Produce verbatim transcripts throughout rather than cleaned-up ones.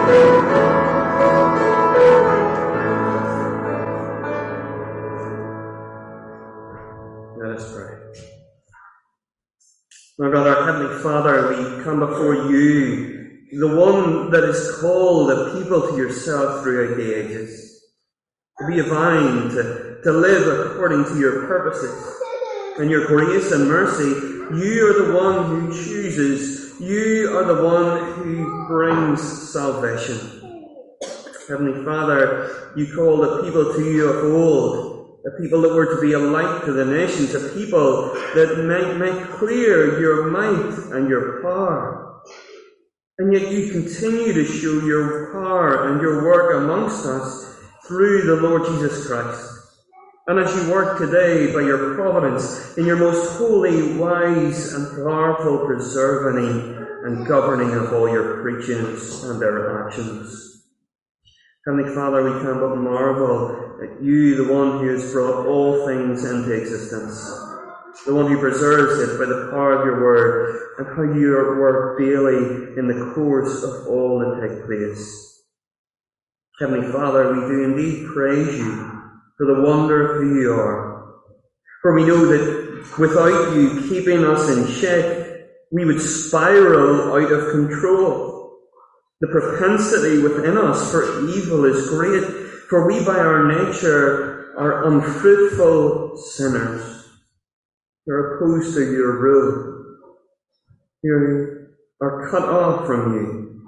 Let us pray. My God, our Heavenly Father, we come before you, the one that is called a people to yourself throughout the ages, to be a vine, to, to live according to your purposes and your grace and mercy. You are the one who chooses. You are the one who brings salvation. Heavenly Father, you called a people to you of old, a people that were to be a light to the nations, a people that might make clear your might and your power. And yet you continue to show your power and your work amongst us through the Lord Jesus Christ. And as you work today by your providence in your most holy, wise and powerful preserving and governing of all your preachings and their actions. Heavenly Father, we can but marvel at you, the one who has brought all things into existence, the one who preserves it by the power of your word, and how you work daily in the course of all that take place. Heavenly Father, we do indeed praise you for the wonder of who you are. For we know that without you keeping us in check, we would spiral out of control. The propensity within us for evil is great, for we by our nature are unfruitful sinners. We're opposed to your rule. We are cut off from you.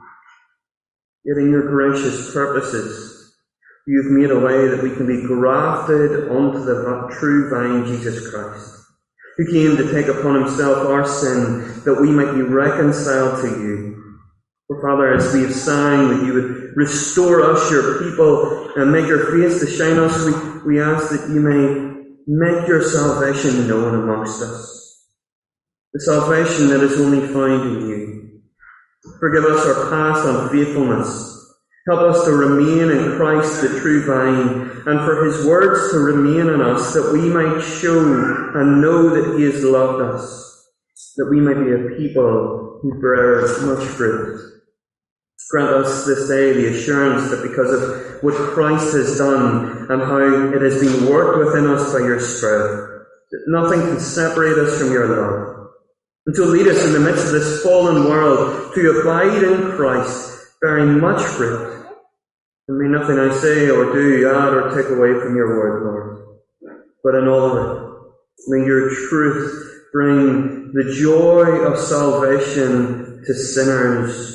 Yet in your gracious purposes, you've made a way that we can be grafted onto the true vine, Jesus Christ, who came to take upon himself our sin, that we might be reconciled to you. For Father, as we have sang that you would restore us, your people, and make your face to shine on us, we, we ask that you may make your salvation known amongst us. The salvation that is only found in you. Forgive us our past unfaithfulness. Help us to remain in Christ, the true vine, and for his words to remain in us, that we might show and know that he has loved us, that we might be a people who bear much fruit. Grant us this day the assurance that because of what Christ has done and how it has been worked within us by your Spirit, that nothing can separate us from your love. And to lead us in the midst of this fallen world to abide in Christ, bearing much fruit. And may nothing I say or do add or take away from your word, Lord. But in all of it, may your truth bring the joy of salvation to sinners.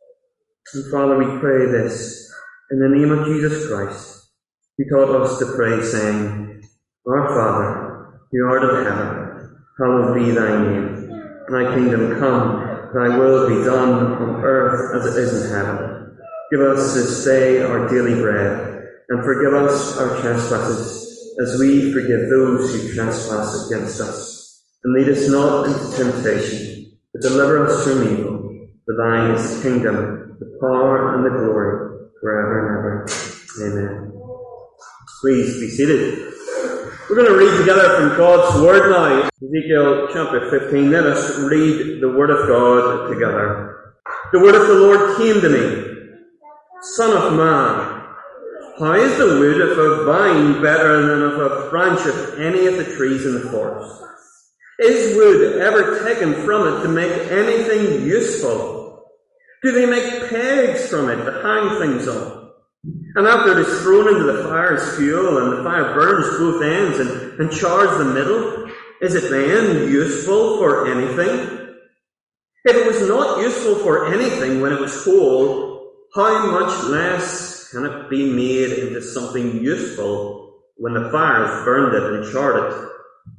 And Father, we pray this in the name of Jesus Christ, who taught us to pray, saying, Our Father, who art in heaven, hallowed be thy name. Thy kingdom come, thy will be done on earth as it is in heaven. Give us this day our daily bread, and forgive us our trespasses, as we forgive those who trespass against us. And lead us not into temptation, but deliver us from evil. For thine is the kingdom, the power, and the glory, forever and ever. Amen. Please be seated. We're going to read together from God's Word now. Ezekiel chapter fifteen. Let us read the Word of God together. The word of the Lord came to me. Son of man, how is the wood of a vine better than of a branch of any of the trees in the forest? Is wood ever taken from it to make anything useful? Do they make pegs from it to hang things on? And after it is thrown into the fire as fuel, and the fire burns both ends and, and chars the middle, is it then useful for anything? If it was not useful for anything when it was whole, how much less can it be made into something useful when the fire has burned it and charred it?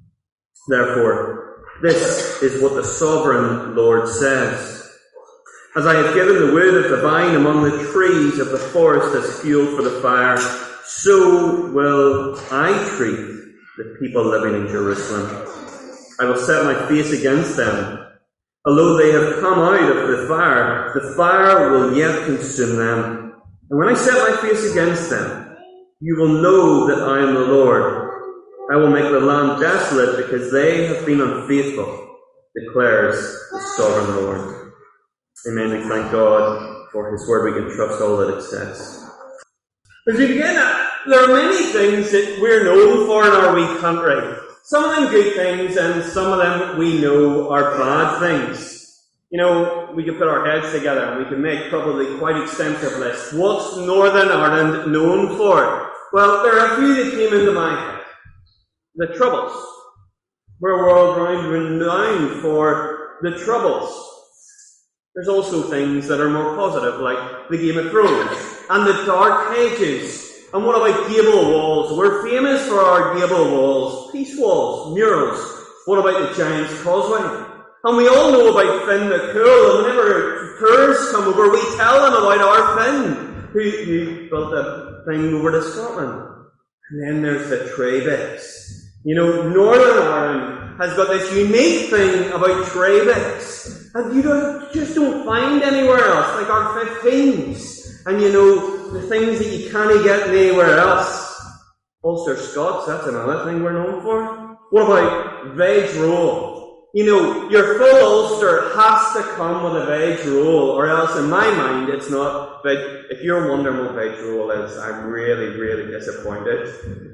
Therefore, this is what the sovereign Lord says. As I have given the wood of the vine among the trees of the forest as fuel for the fire, so will I treat the people living in Jerusalem. I will set my face against them. Although they have come out of the fire, the fire will yet consume them. And when I set my face against them, you will know that I am the Lord. I will make the land desolate because they have been unfaithful, declares the sovereign Lord. Amen. We thank God for his word we can trust all that it says. As we begin, there are many things that we're known for in our wee country. Some of them good things, and some of them we know are bad things. You know, we could put our heads together and we could make probably quite extensive lists. What's Northern Ireland known for? Well, there are a few that came into my head. The Troubles. We're world renowned for the Troubles. There's also things that are more positive, like the Game of Thrones and the Dark Ages. And what about gable walls? We're famous for our gable walls, peace walls, murals. What about the Giant's Causeway? And we all know about Finn McCool, and whenever tourists come over, we tell them about our Finn, who, who built a thing over to Scotland. And then there's the Trebeks. You know, Northern Ireland has got this unique thing about Trebeks, and you don't, just don't find anywhere else, like our fifteens. And you know, the things that you can't get anywhere else. Ulster Scots, that's another thing we're known for. What about veg roll? You know, your full Ulster has to come with a veg roll, or else in my mind it's not veg. If you're wondering what veg roll is, I'm really, really disappointed.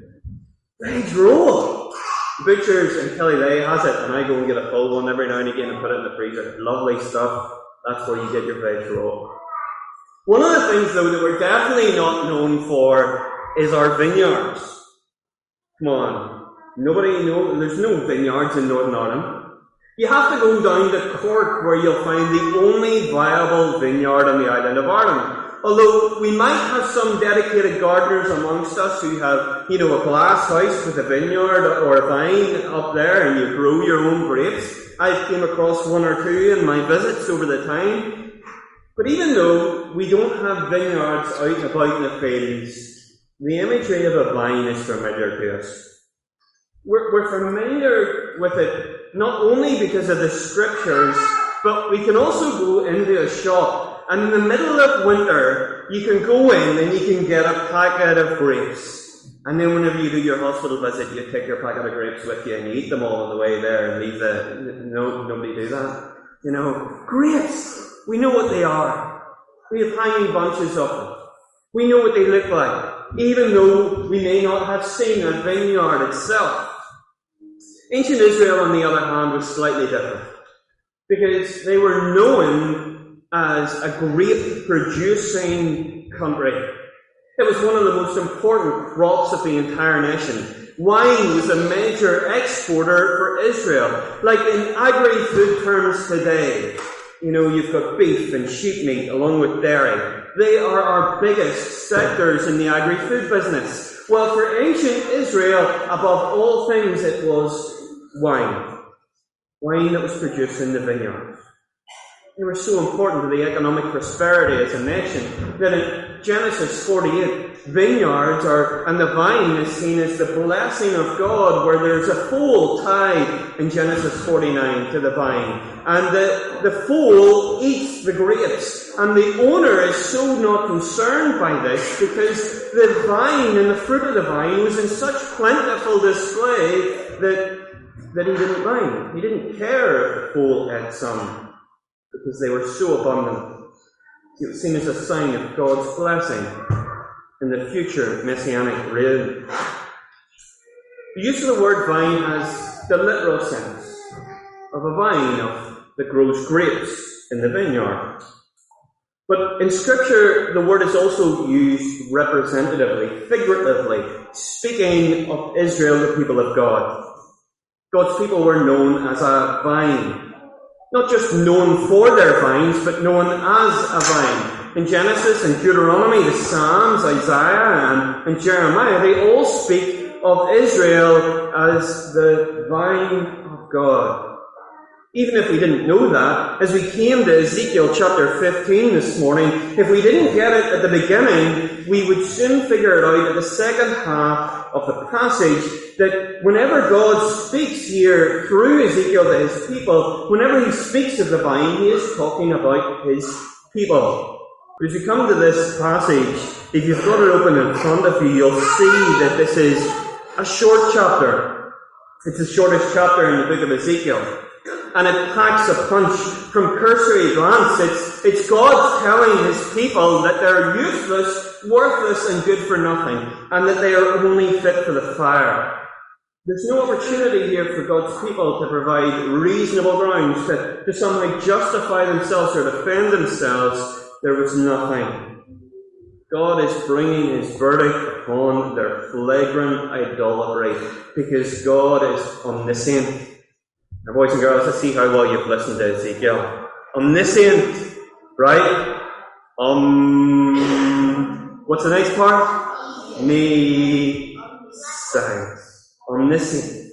Veg roll! Butchers in Killyleagh has it, and I go and get a full one every now and again and put it in the freezer. Lovely stuff. That's where you get your veg roll. One of the things, though, that we're definitely not known for is our vineyards. Come on. Nobody knows, there's no vineyards in Northern Ireland. You have to go down to Cork where you'll find the only viable vineyard on the island of Ireland. Although we might have some dedicated gardeners amongst us who have, you know, a glass house with a vineyard or a vine up there and you grow your own grapes. I've came across one or two in my visits over the time. But even though we don't have vineyards out and about in the fields, the imagery of a vine is familiar to us. We're, we're familiar with it not only because of the scriptures, but we can also go into a shop, and in the middle of winter, you can go in and you can get a packet of grapes. And then whenever you do your hospital visit, you take your packet of grapes with you and you eat them all on the way there and leave the... No, nobody do that. You know, grapes! We know what they are. We have hanging bunches of them. We know what they look like, even though we may not have seen a vineyard itself. Ancient Israel, on the other hand, was slightly different, because they were known as a grape-producing country. It was one of the most important crops of the entire nation. Wine was a major exporter for Israel. Like in agri-food terms today, you know, you've got beef and sheep meat along with dairy. They are our biggest sectors in the agri-food business. Well, for ancient Israel, above all things, it was wine. Wine that was produced in the vineyard. They were so important to the economic prosperity as a nation that in Genesis forty-eight, vineyards are, and the vine is seen as the blessing of God, where there's a foal tied in Genesis forty-nine to the vine. And the, the foal eats the grapes. And the owner is so not concerned by this because the vine and the fruit of the vine was in such plentiful display that, that he didn't mind. He didn't care if the foal ate some, because they were so abundant. It was seen as a sign of God's blessing in the future messianic reign. The use of the word vine has the literal sense of a vine of that grows grapes in the vineyard. But in Scripture, the word is also used representatively, figuratively, speaking of Israel, the people of God. God's people were known as a vine. Not just known for their vines, but known as a vine. In Genesis and Deuteronomy, the Psalms, Isaiah, and, and Jeremiah, they all speak of Israel as the vine of God. Even if we didn't know that, as we came to Ezekiel chapter fifteen this morning, if we didn't get it at the beginning, we would soon figure it out at the second half of the passage, that whenever God speaks here through Ezekiel to his people, whenever he speaks of the vine, he is talking about his people. As you come to this passage, if you've got it open in front of you, you'll see that this is a short chapter. It's the shortest chapter in the book of Ezekiel. and it packs a punch. From cursory glance, it's, it's God telling his people that they're useless, worthless, and good for nothing, and that they are only fit for the fire. There's no opportunity here for God's people to provide reasonable grounds to, to somehow justify themselves or defend themselves. There was nothing. God is bringing his verdict upon their flagrant idolatry because God is omniscient. Now, boys and girls, let's see how well you've listened to Ezekiel. Omniscient, right? Um, what's the next part? Me, science. Omniscient.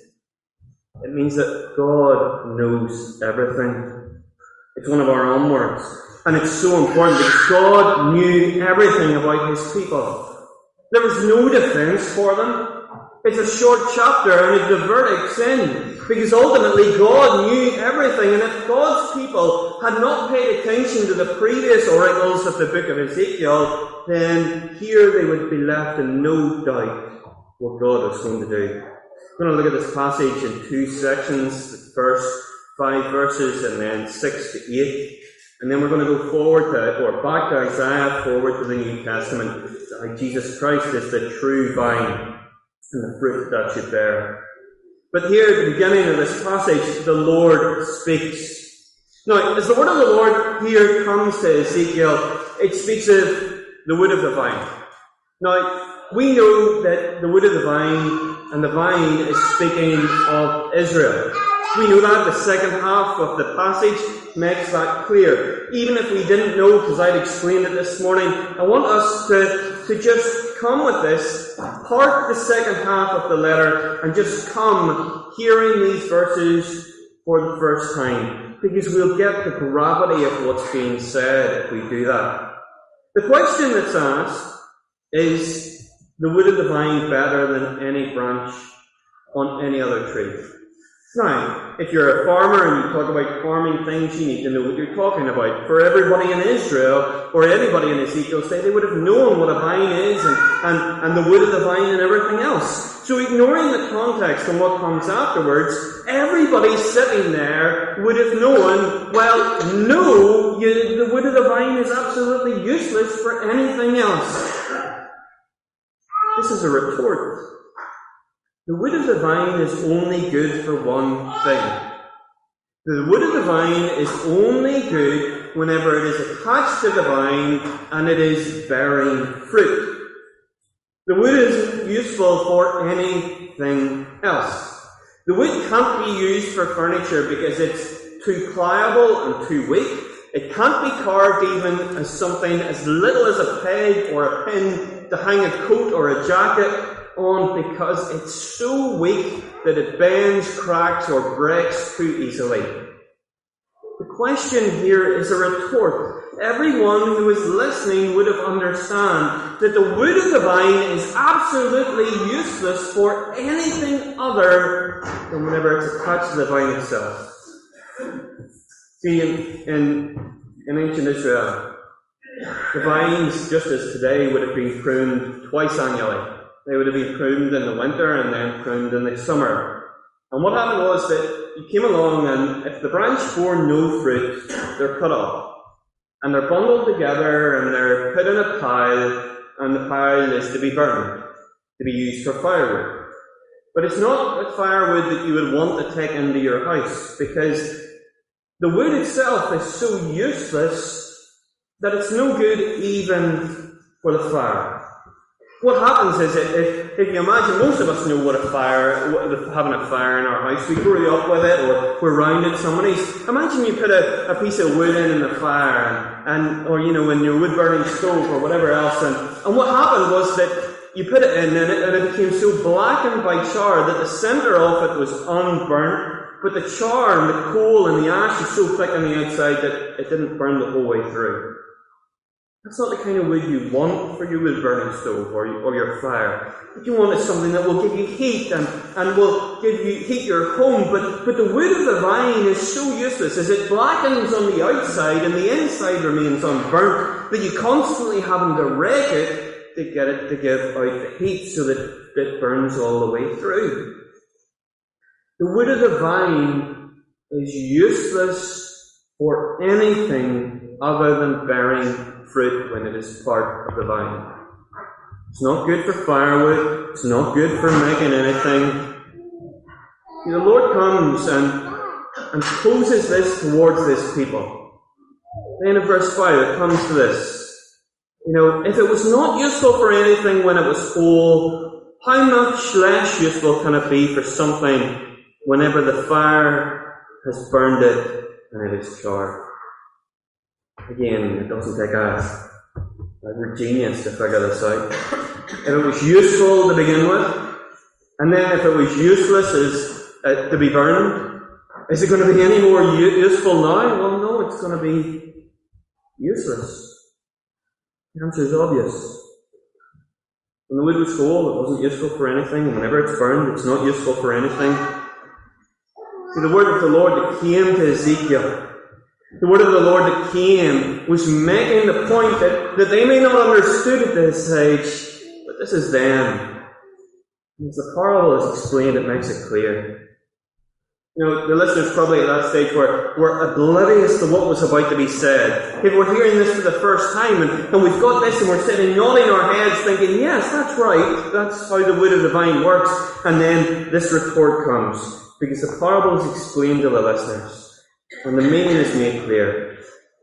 It means that God knows everything. It's one of our own words. And it's so important because God knew everything about his people. There was no defense for them. It's a short chapter and it's the verdict's in. Because ultimately God knew everything. And if God's people had not paid attention to the previous oracles of the book of Ezekiel, then here they would be left in no doubt what God was going to do. We're going to look at this passage in two sections. The first five verses and then six to eight. And then we're going to go forward to, or back to Isaiah, forward to the New Testament. Like Jesus Christ is the true vine and the fruit that should bear. But here at the beginning of this passage, the Lord speaks. Now, as the word of the Lord here comes to Ezekiel, it speaks of the wood of the vine. Now, we know that the wood of the vine and the vine is speaking of Israel. We know that. The second half of the passage makes that clear. Even if we didn't know, because I'd explained it this morning, I want us to, to just come with this, park the second half of the letter, and just come hearing these verses for the first time, because we'll get the gravity of what's being said if we do that. The question that's asked is, the wood of the vine better than any branch on any other tree? Now, if you're a farmer and you talk about farming things, you need to know what you're talking about. For everybody in Israel, or anybody in Ezekiel's day, they would have known what a vine is and, and, and the wood of the vine and everything else. So ignoring the context and what comes afterwards, everybody sitting there would have known, well, no, you, the wood of the vine is absolutely useless for anything else. This is a retort. The wood of the vine is only good for one thing. The wood of the vine is only good whenever it is attached to the vine and it is bearing fruit. The wood isn't useful for anything else. The wood can't be used for furniture because it's too pliable and too weak. It can't be carved even as something as little as a peg or a pin to hang a coat or a jacket on, because it's so weak that it bends, cracks, or breaks too easily. The question here is a retort. Everyone who is listening would have understood that the wood of the vine is absolutely useless for anything other than whenever it's attached to the vine itself. See, in, in, in ancient Israel, the vines, just as today, would have been pruned twice annually. They would have been pruned in the winter and then pruned in the summer. And what happened was that you came along, and if the branch bore no fruit, they're cut off. And they're bundled together and they're put in a pile, and the pile is to be burned, to be used for firewood. But it's not a firewood that you would want to take into your house, because the wood itself is so useless that it's no good even for the fire. What happens is, that if, if you imagine, most of us know what a fire, what, having a fire in our house, we grew up with it, or we're round it somebody's. Imagine you put a, a piece of wood in in the fire, and, and or you know, in your wood burning stove or whatever else, and, and what happened was that you put it in, and it, and it became so blackened by char that the centre of it was unburnt, but the char and the coal and the ash was so thick on the outside that it didn't burn the whole way through. That's not the kind of wood you want for your wood burning stove or, or your fire. What you want is something that will give you heat and, and will give you heat your home. But, but the wood of the vine is so useless as it blackens on the outside and the inside remains unburnt, that you constantly having to rake it to get it to give out the heat so that it burns all the way through. The wood of the vine is useless for anything other than bearing fruit when it is part of the vine. It's not good for firewood. It's not good for making anything. The Lord comes and, and poses this towards this people. Then in verse five it comes to this. You know, if it was not useful for anything when it was whole, how much less useful can it be for something whenever the fire has burned it and it is charred? Again, it doesn't take a, a genius to figure this out. If it was useful to begin with, and then if it was useless as uh, to be burned, is it going to be any more u- useful now? Well, no, it's going to be useless. The answer is obvious. When the wood was whole, it wasn't useful for anything, and whenever it's burned, it's not useful for anything. See, the word of the Lord that came to Ezekiel, the word of the Lord that came, was making the point that, that they may not have understood at this age, but this is them. As the parable is explained, it makes it clear. You know, the listeners probably at that stage were, were oblivious to what was about to be said. If we're hearing this for the first time, and, and we've got this and we're sitting nodding our heads thinking, yes, that's right, that's how the wood of the vine works, and then this retort comes, because the parable is explained to the listeners, and the meaning is made clear.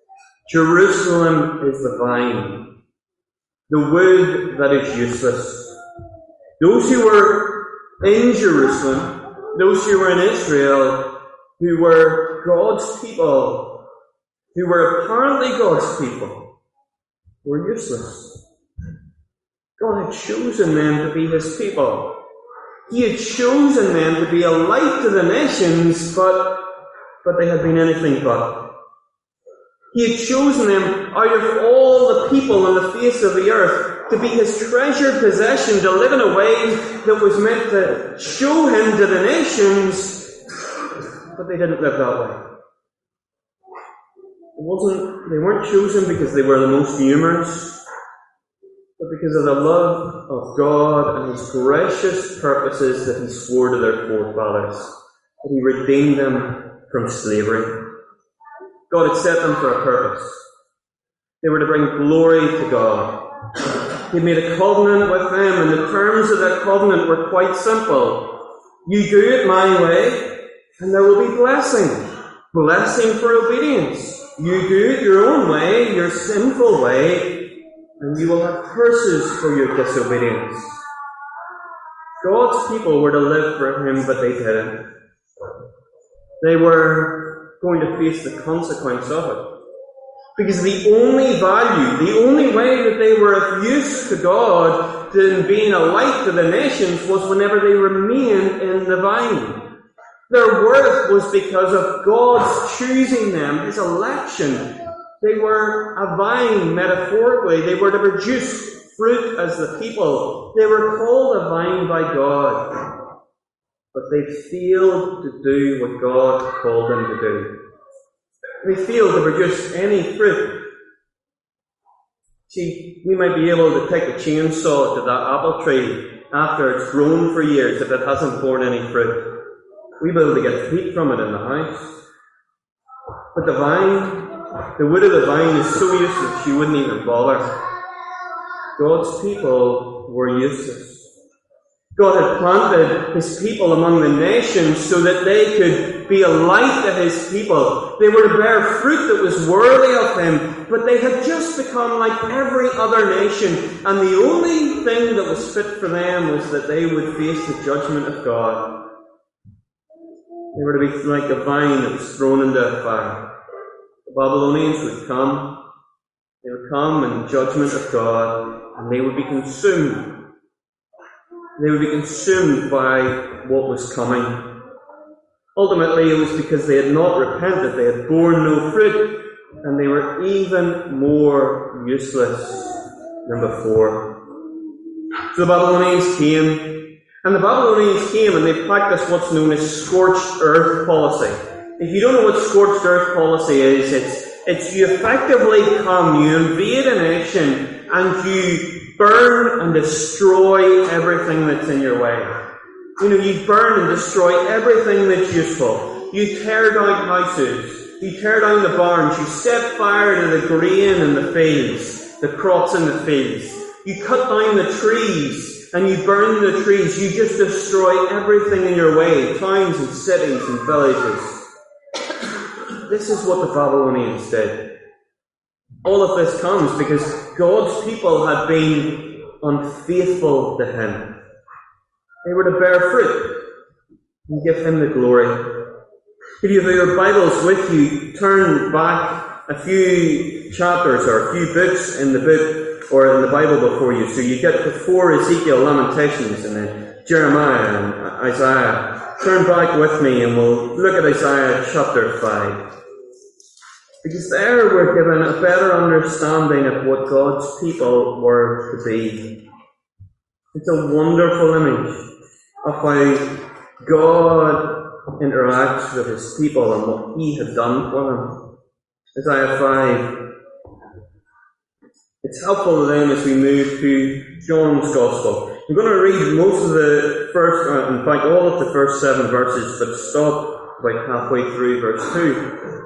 Jerusalem is the vine, the wood that is useless. Those who were in Jerusalem, those who were in Israel, who were God's people, who were apparently God's people, were useless. God had chosen them to be His people. He had chosen them to be a light to the nations, but, but they had been anything but. He had chosen them out of all the people on the face of the earth to be His treasured possession, to live in a way that was meant to show Him to the nations, but they didn't live that way. It wasn't, they weren't chosen because they were the most numerous, but because of the love of God and His gracious purposes that He swore to their forefathers, that He redeemed them from slavery. God had set them for a purpose. They were to bring glory to God. He made a covenant with them, and the terms of that covenant were quite simple. You do it my way, and there will be blessing. Blessing for obedience. You do it your own way, your sinful way, and you will have curses for your disobedience. God's people were to live for Him, but they didn't. They were going to face the consequence of it. Because the only value, the only way that they were of use to God in being a light to the nations was whenever they remained in the vine. Their worth was because of God's choosing them, His election. They were a vine, metaphorically. They were to produce fruit as the people. They were called a vine by God. But they failed to do what God called them to do. They failed to produce any fruit. See, we might be able to take a chainsaw to that apple tree after it's grown for years if it hasn't borne any fruit. We'll be able to get fruit from it in the house. But the vine, the wood of the vine is so useless you wouldn't even bother. God's people were useless. God had planted His people among the nations so that they could be a light to His people. They were to bear fruit that was worthy of Him, but they had just become like every other nation, and the only thing that was fit for them was that they would face the judgment of God. They were to be like a vine that was thrown into a fire. The Babylonians would come, they would come in judgment of God, and they would be consumed. They would be consumed by what was coming. Ultimately, it was because they had not repented, they had borne no fruit, and they were even more useless than before. So the Babylonians came, and the Babylonians came and they practiced what's known as scorched earth policy. If you don't know what scorched earth policy is, it's, it's you effectively come, you invade a nation, and you burn and destroy everything that's in your way. You know, you burn and destroy everything that's useful. you tear down houses, you tear down the barns, you set fire to the grain in the fields, the crops in the fields. You cut down the trees and you burn the trees. You just destroy everything in your way, towns and cities and villages. This is what the Babylonians did. All of this comes because God's people had been unfaithful to him. They were to bear fruit and give him the glory. If you have your Bibles with you, turn back a few chapters or a few books in the book or in the Bible before you. So you get before Ezekiel, Lamentations, and then Jeremiah and Isaiah. Turn back with me and we'll look at Isaiah chapter five. Because there we're given a better understanding of what God's people were to be. It's a wonderful image of how God interacts with his people and what he has done for them. Isaiah five. It's helpful then as we move to John's Gospel. I'm going to read most of the first, uh, in fact all of the first seven verses, but stop about halfway through verse two.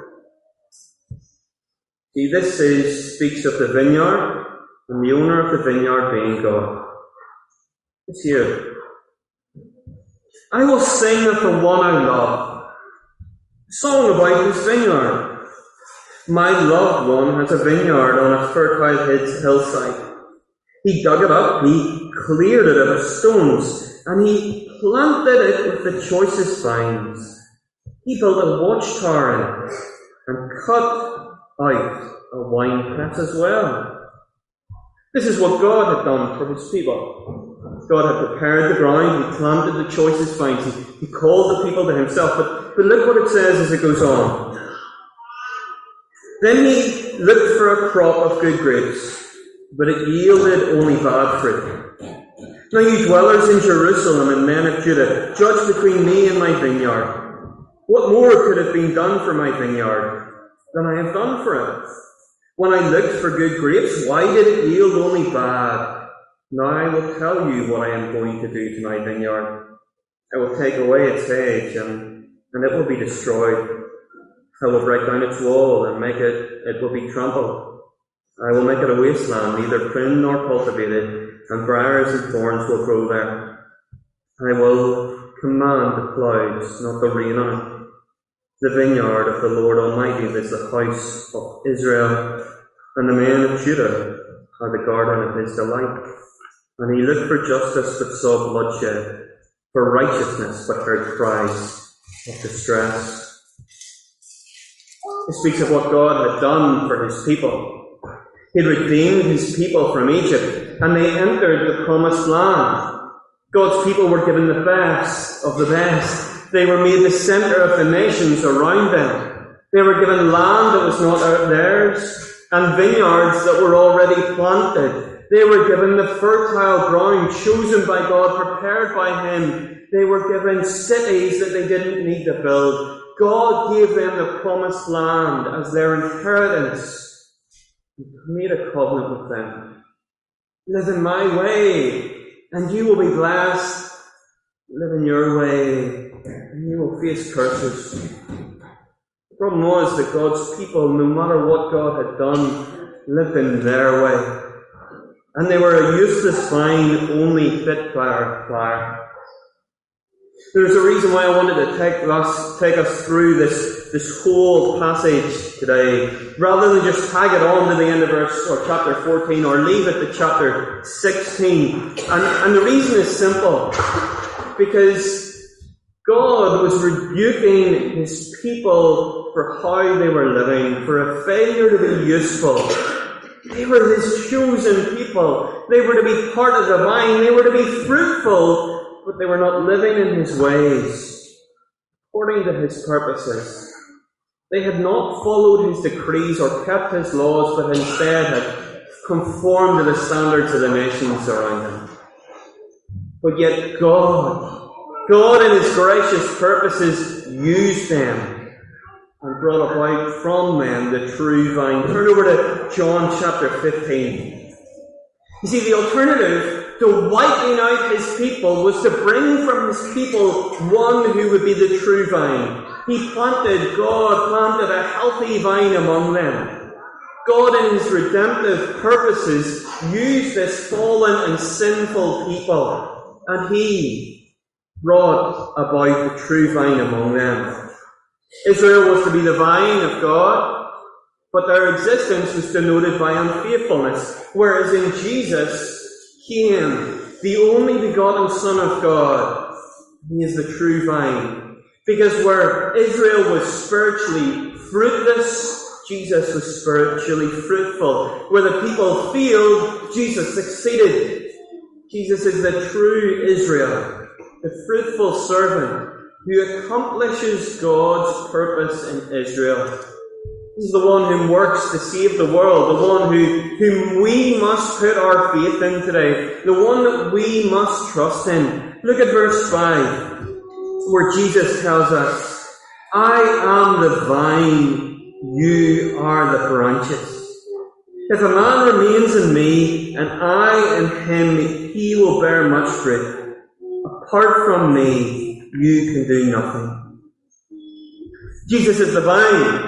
See, this is, speaks of the vineyard, and the owner of the vineyard being God. It's here. I will sing of the one I love, a song about his vineyard. My loved one has a vineyard on a fertile hillside. He dug it up, he cleared it of its stones, and he planted it with the choicest vines. He built a watchtower in it, and cut out a wine press as well. This is what God had done for his people. God had prepared the ground, he planted the choicest vines, he, he called the people to himself. But, but look what it says as it goes on. Then he looked for a crop of good grapes, but it yielded only bad fruit. Now you dwellers in Jerusalem and men of Judah, judge between me and my vineyard. What more could have been done for my vineyard than I have done for it? When I looked for good grapes, why did it yield only bad? Now I will tell you what I am going to do to my vineyard. I will take away its hedge, and, and it will be destroyed. I will break down its wall, and make it, it will be trampled. I will make it a wasteland, neither pruned nor cultivated, and briars and thorns will grow there. I will command the clouds, not the rain on it. The vineyard of the Lord Almighty is the house of Israel, and the men of Judah are the garden of his delight. And he looked for justice but saw bloodshed, for righteousness but heard cries of distress. It speaks of what God had done for his people. He had redeemed his people from Egypt, and they entered the promised land. God's people were given the best of the best. They were made the centre of the nations around them. They were given land that was not theirs, and vineyards that were already planted. They were given the fertile ground chosen by God, prepared by him. They were given cities that they didn't need to build. God gave them the promised land as their inheritance. He made a covenant with them. Live in my way, and you will be blessed. Live in your way, and you will face curses. The problem was that God's people, no matter what God had done, lived in their way. And they were a useless vine, only fit for fire. There's a reason why I wanted to take us, take us through this, this whole passage today, rather than just tag it on to the end of verse or chapter fourteen, or leave it to chapter sixteen. And, and the reason is simple. Because God was rebuking his people for how they were living, for a failure to be useful. They were his chosen people. They were to be part of the vine. They were to be fruitful, but they were not living in his ways, according to his purposes. They had not followed his decrees or kept his laws, but instead had conformed to the standards of the nations around them. But yet God, God in his gracious purposes used them and brought about from them the true vine. Turn over to John chapter fifteen. You see, the alternative to wiping out his people was to bring from his people one who would be the true vine. He planted, God planted a healthy vine among them. God in his redemptive purposes used this fallen and sinful people, and he brought about the true vine among them. Israel was to be the vine of God, but their existence was denoted by unfaithfulness, whereas in Jesus came the only begotten Son of God. He is the true vine. Because where Israel was spiritually fruitless, Jesus was spiritually fruitful. Where the people failed, Jesus succeeded. Jesus is the true Israel, the fruitful servant who accomplishes God's purpose in Israel. He's the one who works to save the world, the one who, whom we must put our faith in today, the one that we must trust in. Look at verse five, where Jesus tells us, I am the vine, you are the branches. If a man remains in me, and I in him, he will bear much fruit. Apart from me, you can do nothing. Jesus is the vine.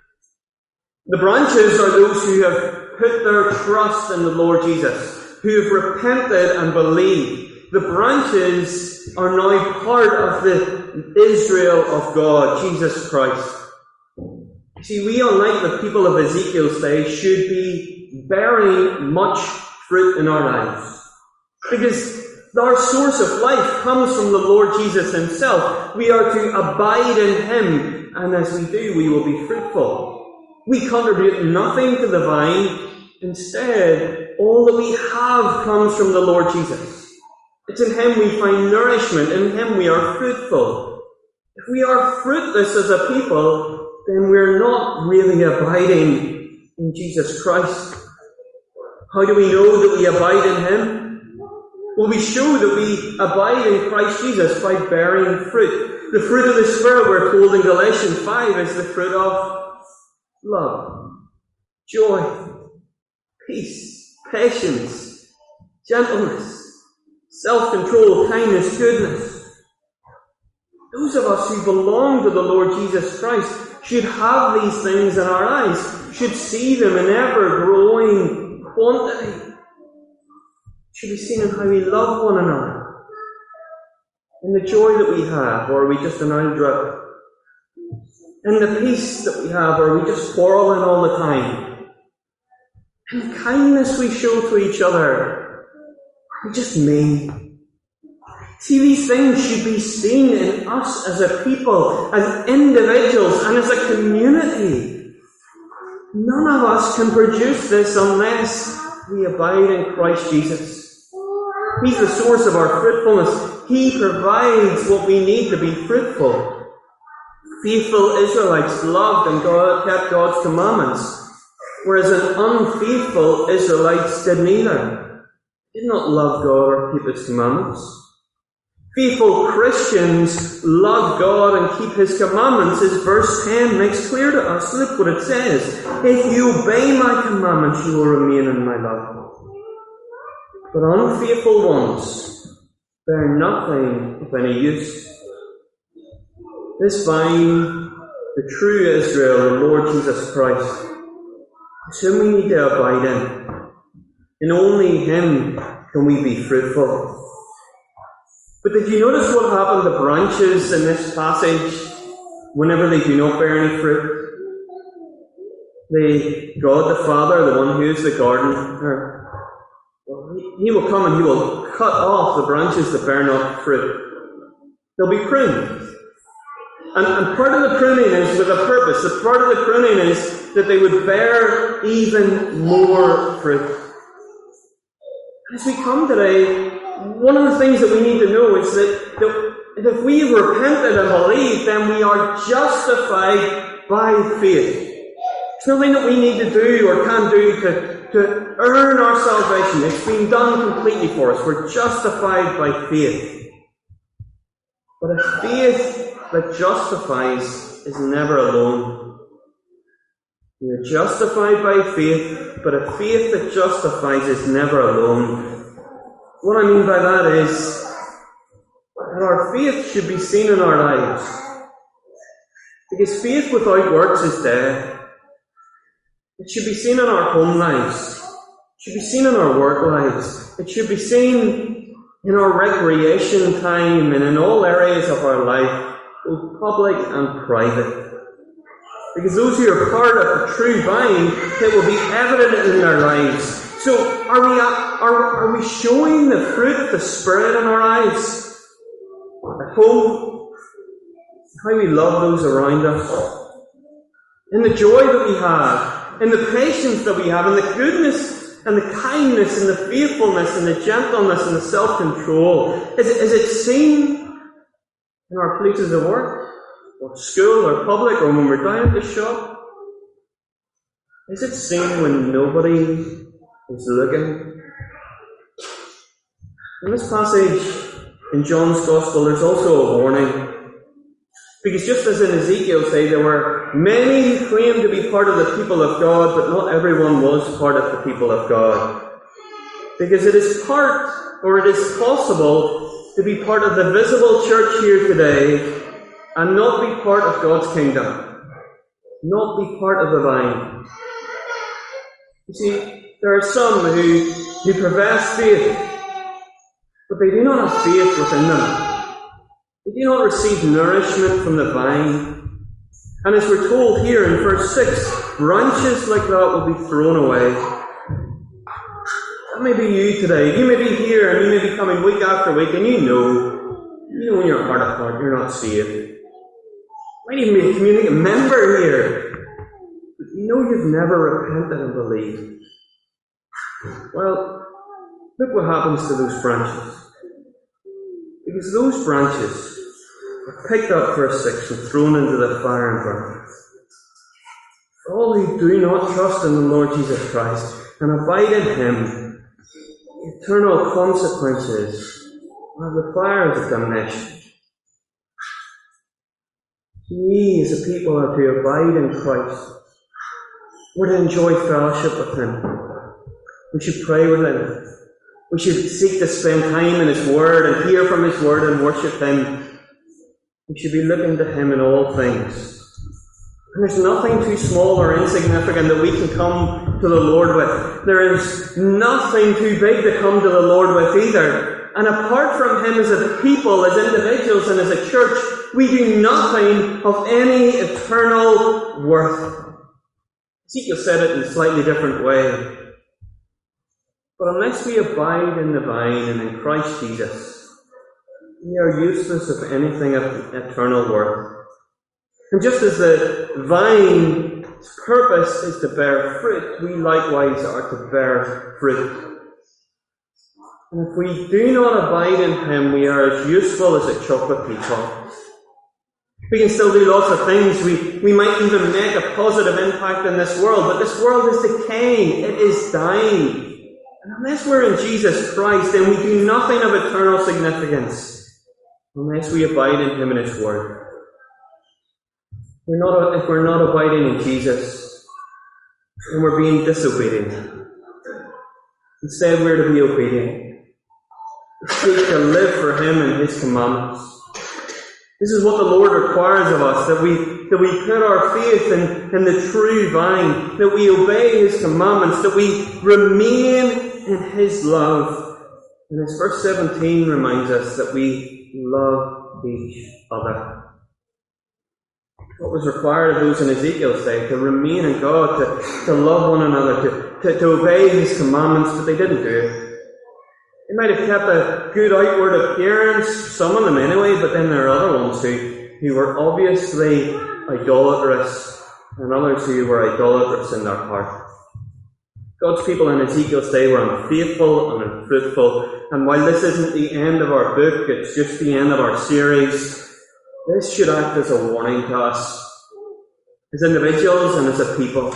The branches are those who have put their trust in the Lord Jesus, who have repented and believed. The branches are now part of the Israel of God, Jesus Christ. See, we, unlike the people of Ezekiel's day, should be bearing much fruit in our lives. Because our source of life comes from the Lord Jesus himself. We are to abide in him, and as we do, we will be fruitful. We contribute nothing to the vine. Instead, all that we have comes from the Lord Jesus. It's in him we find nourishment. In him we are fruitful. If we are fruitless as a people, then we're not really abiding in Jesus Christ. How do we know that we abide in him? Well, we show that we abide in Christ Jesus by bearing fruit. The fruit of the Spirit, we're told in Galatians five, is the fruit of love, joy, peace, patience, gentleness, self-control, kindness, goodness. Those of us who belong to the Lord Jesus Christ should have these things in our lives, should see them in ever-growing quantity. Should be seen in how we love one another, in the joy that we have, or are we just an idle? In the peace that we have, or are we just quarreling all the time? In the kindness we show to each other, are we just mean? See, these things should be seen in us as a people, as individuals, and as a community. None of us can produce this unless we abide in Christ Jesus. He's the source of our fruitfulness. He provides what we need to be fruitful. Faithful Israelites loved and God kept God's commandments, whereas an unfaithful Israelites did neither. They did not love God or keep his commandments. Faithful Christians love God and keep his commandments, as verse ten makes clear to us. Look what it says. If you obey my commandments, you will remain in my love. But unfaithful ones bear nothing of any use. This vine, the true Israel, the Lord Jesus Christ, is whom we need to abide in. In only him can we be fruitful. But did you notice what happened to branches in this passage whenever they do not bear any fruit? They, God the Father, the one who is the gardener, he will come and he will cut off the branches that bear not fruit. They'll be pruned. And, and part of the pruning is with a purpose. The part of the pruning is that they would bear even more fruit. As we come today, one of the things that we need to know is that, that if we repented and believed, then we are justified by faith. It's nothing that we need to do or can do to, to earn our salvation. It's been done completely for us. We're justified by faith. But a faith that justifies is never alone. We are justified by faith, but a faith that justifies is never alone. What I mean by that is that our faith should be seen in our lives. Because faith without works is dead. It should be seen in our home lives. It should be seen in our work lives. It should be seen in our recreation time and in all areas of our life, both public and private. Because those who are part of the true vine, it will be evident in their lives. So are we, are, are we showing the fruit of the Spirit in our eyes? At home, how we love those around us. In the joy that we have, in the patience that we have, in the goodness and the kindness and the faithfulness and the gentleness and the self-control. Is it, is it seen in our places of work, or school, or public, or when we're down at the shop? Is it seen when nobody is looking? In this passage in John's Gospel, there's also a warning. Because just as in Ezekiel say, there were many who claimed to be part of the people of God, but not everyone was part of the people of God. Because it is part, or it is possible, to be part of the visible church here today and not be part of God's kingdom. Not be part of the vine. You see, there are some who, who profess faith, but they do not have faith within them. They do not receive nourishment from the vine. And as we're told here in verse six, branches like that will be thrown away. That may be you today. You may be here and you may be coming week after week and you know, you know in your heart of heart you're not saved. You might even be a community member here, but you know you've never repented and believed. Well, look what happens to those branches. Because those branches are picked up, verse six, and thrown into the fire and burned. For all who do not trust in the Lord Jesus Christ and abide in Him, eternal consequences are the fire of damnation. We as a people are to abide in Christ. We're to enjoy fellowship with Him. We should pray with Him. We should seek to spend time in His Word and hear from His Word and worship Him. We should be looking to Him in all things. And there's nothing too small or insignificant that we can come to the Lord with. There is nothing too big to come to the Lord with either. And apart from Him as a people, as individuals and as a church, we do nothing of any eternal worth. Ezekiel said it in a slightly different way. But unless we abide in the vine and in Christ Jesus, we are useless of anything of eternal worth. And just as the vine's purpose is to bear fruit, we likewise are to bear fruit. And if we do not abide in Him, we are as useful as a chocolate teapot. We can still do lots of things. We, we might even make a positive impact in this world, but this world is decaying. It is dying. And unless we're in Jesus Christ, then we do nothing of eternal significance. Unless we abide in Him and His Word. We're not, if we're not abiding in Jesus, then we're being disobedient. Instead, we're to be obedient. We seek to live for Him and His commandments. This is what the Lord requires of us, that we, that we put our faith in, in the true vine, that we obey His commandments, that we remain in His love. And as verse seventeen reminds us, that we love each other. What was required of those in Ezekiel's day? To remain in God, to, to love one another, to, to, to obey His commandments, but they didn't do it. They might have kept a good outward appearance, some of them anyway, but then there are other ones who, who were obviously idolatrous, and others who were idolatrous in their heart. God's people in Ezekiel's day were unfaithful and unfruitful, and while this isn't the end of our book, it's just the end of our series, this should act as a warning to us, as individuals and as a people.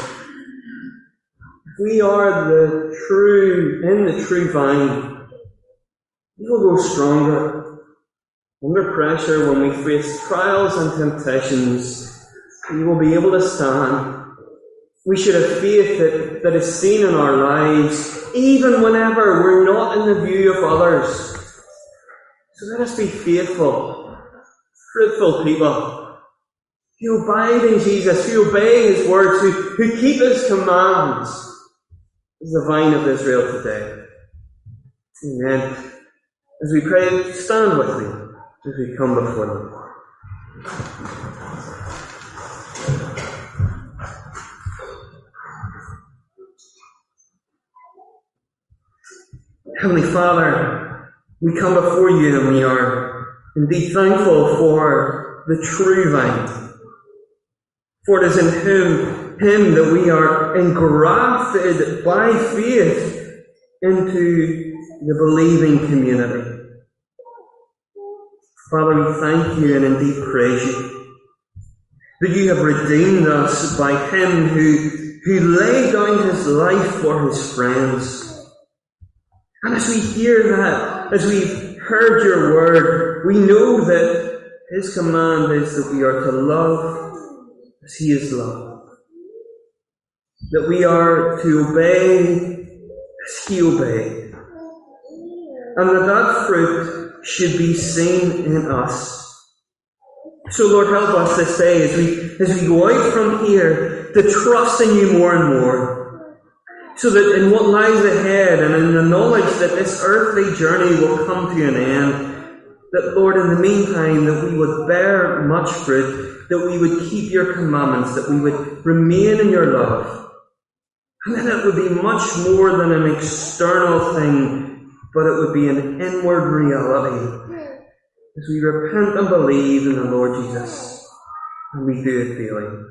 We are the true, in the true vine. We will grow stronger. Under pressure, when we face trials and temptations, we will be able to stand. We should have faith that, that is seen in our lives, even whenever we're not in the view of others. So let us be faithful, fruitful people, who abide in Jesus, who obey his words, who, who keep his commands, is the vine of Israel today. Amen. As we pray, stand with me as we come before the Lord. Heavenly Father, we come before you and we are indeed thankful for the true vine. For it is in him, him that we are engrafted by faith into the believing community. Father, we thank you and indeed praise you that you have redeemed us by him who, who laid down his life for his friends. And as we hear that, as we've heard your word, we know that his command is that we are to love as he is loved. That we are to obey as he obeyed. And that that fruit should be seen in us. So Lord, help us this day as we, as we go out from here to trust in you more and more. So that in what lies ahead and in the knowledge that this earthly journey will come to an end, that Lord, in the meantime, that we would bear much fruit, that we would keep your commandments, that we would remain in your love, and that it would be much more than an external thing, but it would be an inward reality as we repent and believe in the Lord Jesus, and we do it daily.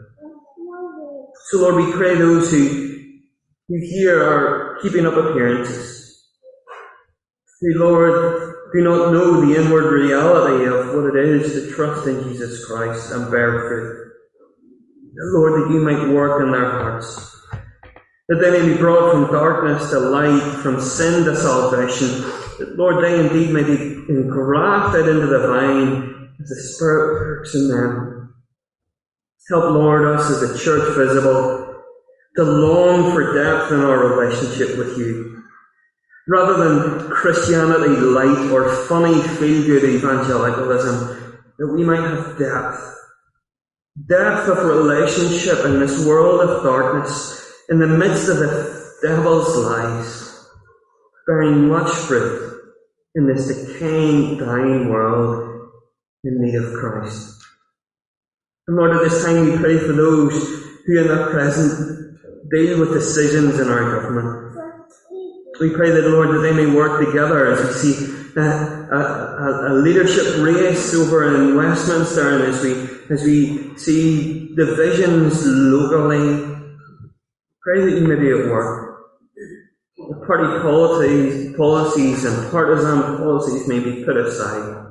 So Lord, we pray those who who here are keeping up appearances, who, Lord, do not know the inward reality of what it is to trust in Jesus Christ and bear fruit. Lord, that you might work in their hearts, that they may be brought from darkness to light, from sin to salvation, that, Lord, they indeed may be engrafted into the vine as the Spirit works in them. Help, Lord, us as a church visible to long for depth in our relationship with you, rather than Christianity light or funny feel-good evangelicalism, that we might have depth. Depth of relationship in this world of darkness, in the midst of the devil's lies, bearing much fruit in this decaying, dying world in need of Christ. And Lord, at this time we pray for those who in their present deal with decisions in our government. We pray that, Lord, that they may work together as we see a, a, a leadership race over in Westminster, and as we as we see divisions locally. Pray that you may be at work. The party policies, policies and partisan policies may be put aside.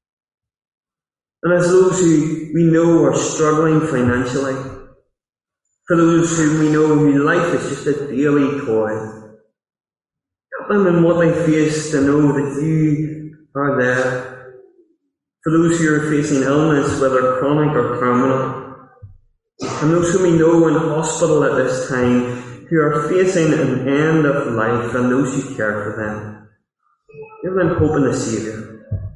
And as those who we know are struggling financially, for those whom we know whose life is just a daily toil, help them in what they face to know that you are there. For those who are facing illness, whether chronic or terminal, and those whom we know in hospital at this time, who are facing an end of life, and those who care for them, give them hope in the Saviour.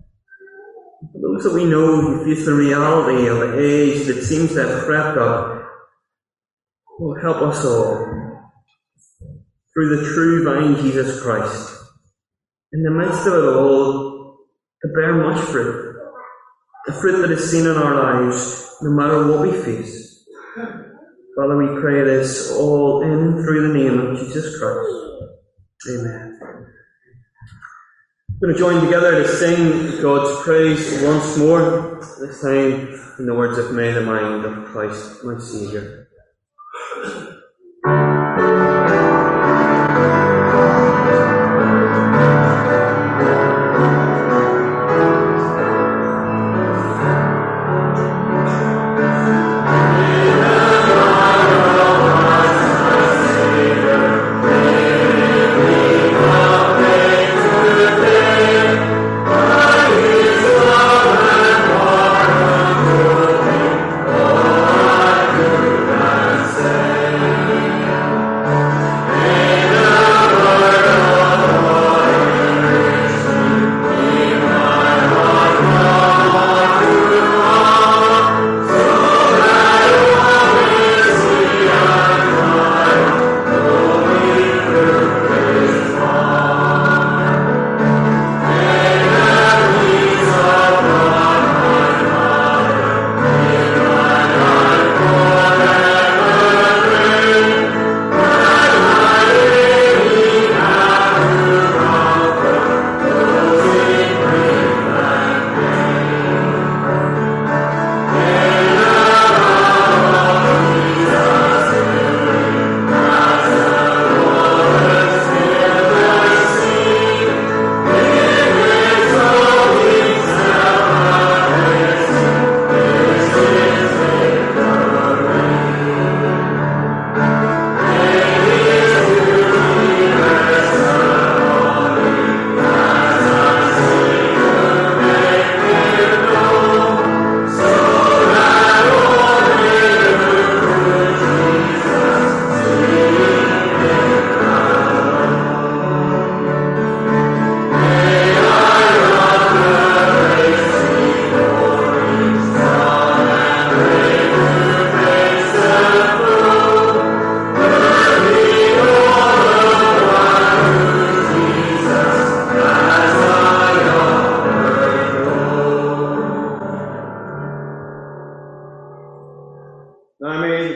For those that we know who face the reality of an age that seems to have crept up, will help us all, through the true vine, Jesus Christ, in the midst of it all, to bear much fruit, the fruit that is seen in our lives, no matter what we face. Father, we pray this all in and through the name of Jesus Christ. Amen. We're going to join together to sing God's praise once more, this time in the words of May the Mind of Christ, my Saviour. Good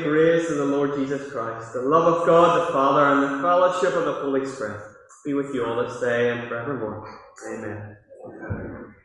the grace of the Lord Jesus Christ, the love of God the Father, and the fellowship of the Holy Spirit be with you all this day and forevermore. Amen.